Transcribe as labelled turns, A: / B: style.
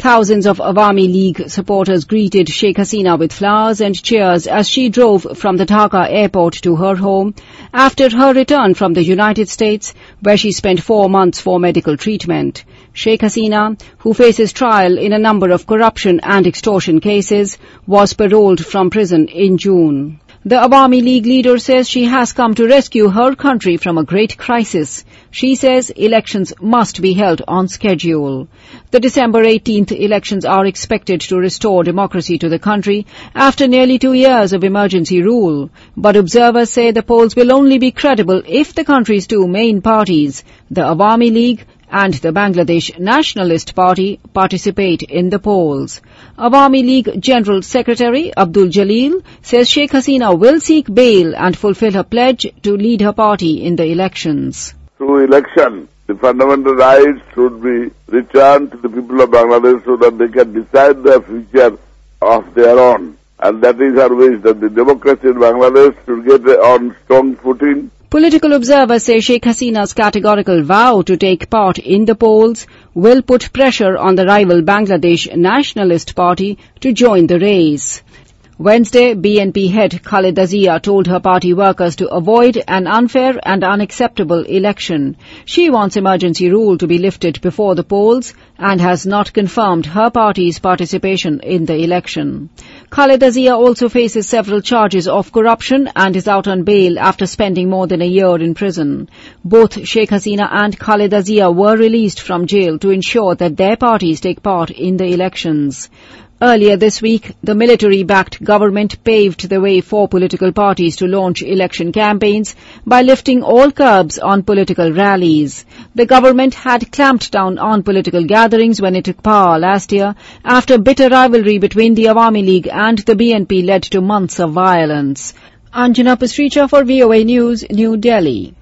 A: Thousands of Awami League supporters greeted Sheikh Hasina with flowers and cheers as she drove from the Dhaka airport to her home after her return from the United States, where she spent 4 months for medical treatment. Sheikh Hasina, who faces trial in a number of corruption and extortion cases, was paroled from prison in June. The Awami League leader says she has come to rescue her country from a great crisis. She says elections must be held on schedule. The December 18th elections are expected to restore democracy to the country after nearly 2 years of emergency rule. But observers say the polls will only be credible if the country's two main parties, the Awami League and the Bangladesh Nationalist Party, participate in the polls. Awami League General Secretary Abdul Jalil says Sheikh Hasina will seek bail and fulfill her pledge to lead her party in the elections.
B: Through election, the fundamental rights should be returned to the people of Bangladesh so that they can decide their future of their own. And that is our wish, that the democracy in Bangladesh should get on strong footing.
A: Political observers say Sheikh Hasina's categorical vow to take part in the polls will put pressure on the rival Bangladesh Nationalist Party to join the race. Wednesday, BNP head Khaleda Zia told her party workers to avoid an unfair and unacceptable election. She wants emergency rule to be lifted before the polls and has not confirmed her party's participation in the election. Khaleda Zia also faces several charges of corruption and is out on bail after spending more than a year in prison. Both Sheikh Hasina and Khaleda Zia were released from jail to ensure that their parties take part in the elections. Earlier this week, the military-backed government paved the way for political parties to launch election campaigns by lifting all curbs on political rallies. The government had clamped down on political gatherings when it took power last year after bitter rivalry between the Awami League and the BNP led to months of violence. Anjana Pasricha for VOA News, New Delhi.